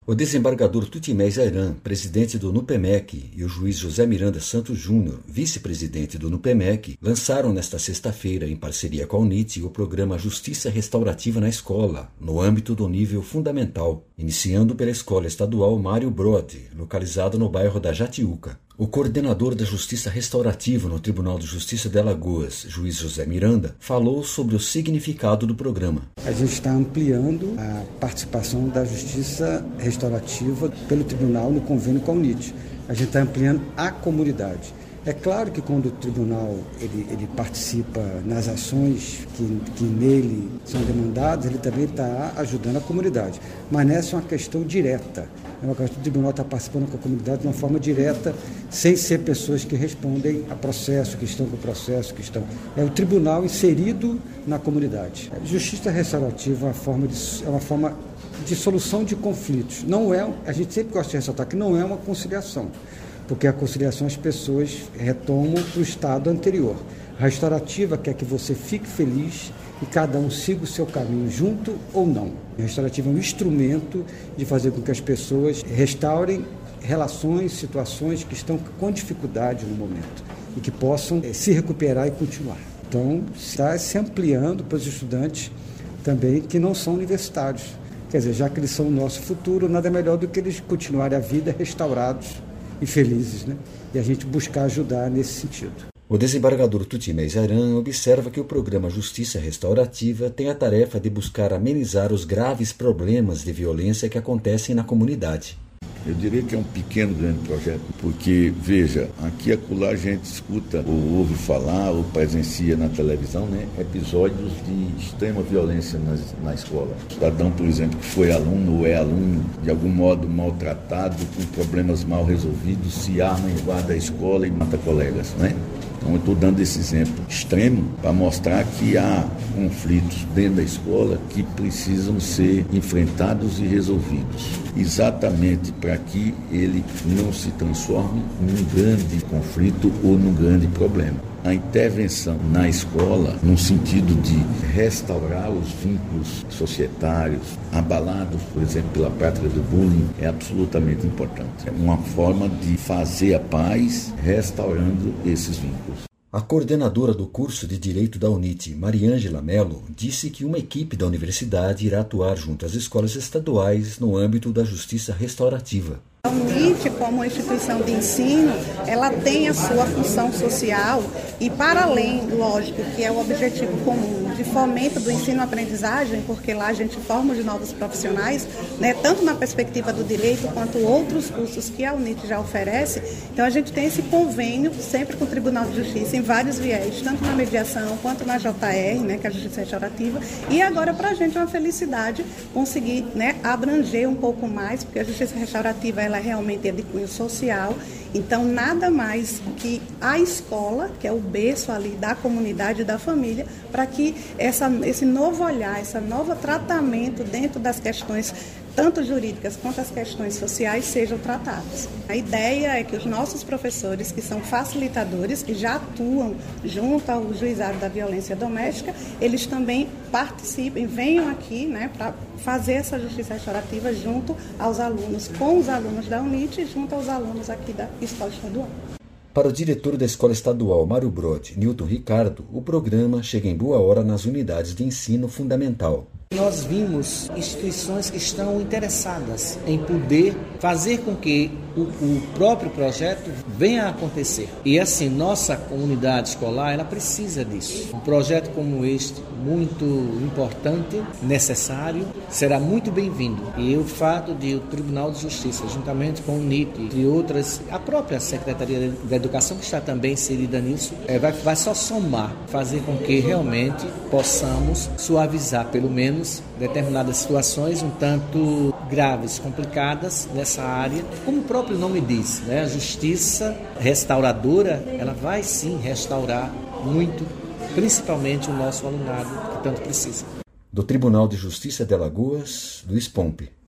O desembargador Tutimés Ayran, presidente do NUPEMEC, e o juiz José Miranda Santos Júnior, vice-presidente do NUPEMEC, lançaram nesta sexta-feira, em parceria com a UNIT, o programa Justiça Restaurativa na Escola, no âmbito do nível fundamental, iniciando pela Escola Estadual Mário Brode, localizada no bairro da Jatiuca. O coordenador da Justiça Restaurativa no Tribunal de Justiça de Alagoas, juiz José Miranda, falou sobre o significado do programa. A gente está ampliando a participação da Justiça Restaurativa pelo Tribunal no convênio com a UNIT. A gente está ampliando a comunidade. É claro que quando o tribunal ele participa nas ações que nele são demandadas, ele também está ajudando a comunidade. Mas nessa é uma questão direta. É uma questão que o tribunal está participando com a comunidade de uma forma direta, sem ser pessoas que respondem a processo, que estão com o processo, que estão... É o tribunal inserido na comunidade. A justiça restaurativa é uma forma de solução de conflitos. Não é, a gente sempre gosta de ressaltar que não é uma conciliação. Porque a conciliação as pessoas retomam para o estado anterior. A restaurativa quer que você fique feliz e cada um siga o seu caminho, junto ou não. A restaurativa é um instrumento de fazer com que as pessoas restaurem relações, situações que estão com dificuldade no momento e que possam se recuperar e continuar. Então, está se ampliando para os estudantes também que não são universitários. Quer dizer, já que eles são o nosso futuro, nada melhor do que eles continuarem a vida restaurados e felizes, né? E a gente buscar ajudar nesse sentido. O desembargador Tutimés Ayran observa que o programa Justiça Restaurativa tem a tarefa de buscar amenizar os graves problemas de violência que acontecem na comunidade. Eu diria que é um pequeno, grande projeto, porque, veja, aqui e acolá a gente escuta, ou ouve falar, ou presencia na televisão, né, episódios de extrema violência na escola. O cidadão, por exemplo, que foi aluno ou é aluno, de algum modo maltratado, com problemas mal resolvidos, se arma, invade a escola e mata colegas, né? Então, eu estou dando esse exemplo extremo para mostrar que há conflitos dentro da escola que precisam ser enfrentados e resolvidos, exatamente para que ele não se transforme num grande conflito ou num grande problema. A intervenção na escola, no sentido de restaurar os vínculos societários, abalados, por exemplo, pela prática do bullying, é absolutamente importante. É uma forma de fazer a paz restaurando esses vínculos. A coordenadora do curso de Direito da UNIT, Mariângela Mello, disse que uma equipe da universidade irá atuar junto às escolas estaduais no âmbito da justiça restaurativa. A UNIT, como instituição de ensino, ela tem a sua função social e, para além, lógico, que é o objetivo comum de fomento do ensino-aprendizagem, porque lá a gente forma de novos profissionais, né, tanto na perspectiva do direito quanto outros cursos que a UNIT já oferece. Então, a gente tem esse convênio sempre com o Tribunal de Justiça em vários viés, tanto na mediação quanto na JR, né, que é a Justiça Restaurativa. E agora, para a gente, é uma felicidade conseguir, né, abranger um pouco mais, porque a Justiça Restaurativa ela realmente é de cunho social, então nada mais que a escola, que é o berço ali da comunidade e da família, para que esse novo olhar, esse novo tratamento dentro das questões tanto jurídicas quanto as questões sociais sejam tratadas. A ideia é que os nossos professores, que são facilitadores, que já atuam junto ao juizado da violência doméstica, eles também participem, venham aqui, né, para fazer essa justiça restaurativa junto aos alunos, com os alunos da UNIT e junto aos alunos aqui da Escola Estadual. Para o diretor da Escola Estadual Mário Brode, Nilton Ricardo, o programa chega em boa hora nas unidades de ensino fundamental. Nós vimos instituições que estão interessadas em poder fazer com que o próprio projeto venha a acontecer. E assim, nossa comunidade escolar, ela precisa disso. Um projeto como este, muito importante, necessário, será muito bem-vindo. E o fato de o Tribunal de Justiça, juntamente com o NIT e outras, a própria Secretaria da Educação, que está também inserida nisso, vai só somar, fazer com que realmente possamos suavizar, pelo menos, determinadas situações um tanto graves, complicadas nessa área. Como o próprio nome diz, né? A justiça restauradora, ela vai sim restaurar muito, principalmente o nosso alunado que tanto precisa. Do Tribunal de Justiça de Alagoas, Luiz Pompe.